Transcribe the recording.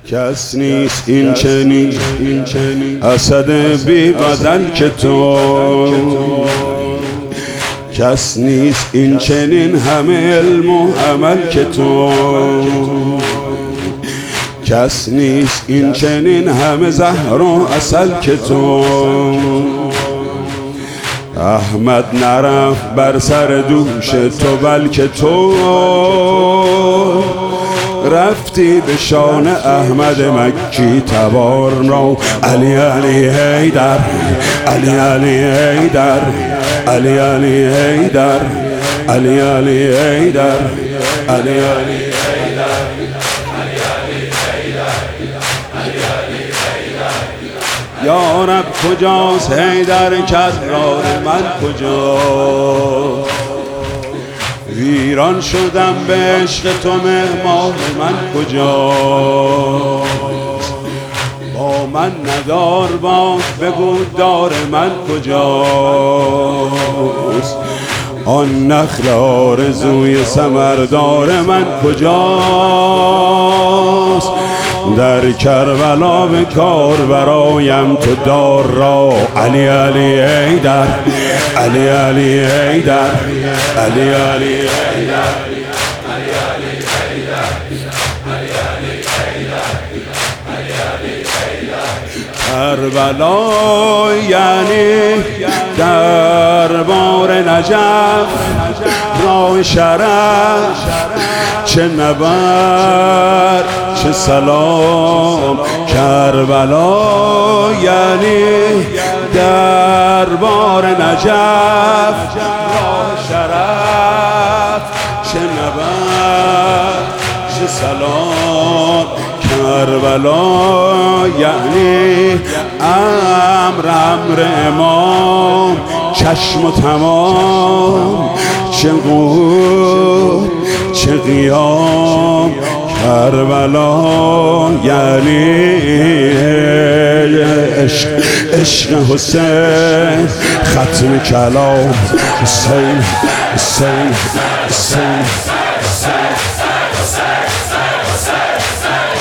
کس نیست این چنین اسد بی بدل که تو، کس نیست این چنین همه علم و عمل که تو، کس نیست این چنین همه زهر و عسل که تو. احمد نرفت بر سر دوش تو بلکه تو رفتی به شان احمد مکی تبار را. علی علی حیدر، علی علی حیدر، علی علی حیدر، علی علی حیدر، علی علی حیدر، یا رب کجاست حیدر کرار من کجا؟ ویران شدم به عشق تو مهمان من کجا؟ با من ندار باش بگو دار من کجاست؟ آن نخل آرزوی ثمردار من کجاست؟ در کربلا به کار برایم تو دار را. علی علی حیدر، علی علی حیدر، علی علی حیدر، کربلا یعنی دربار نجف، راه شرف، چه نبرد چه سلام. کربلا یعنی دربار نجف، راه شرف، چه نبرد چه سلام. کربلا یعنی امر امام، چشم و تمام، چه قوت چه قیام. کربلا یعنی عشق، عشق حسین، ختم کلام. حسین حسین حسین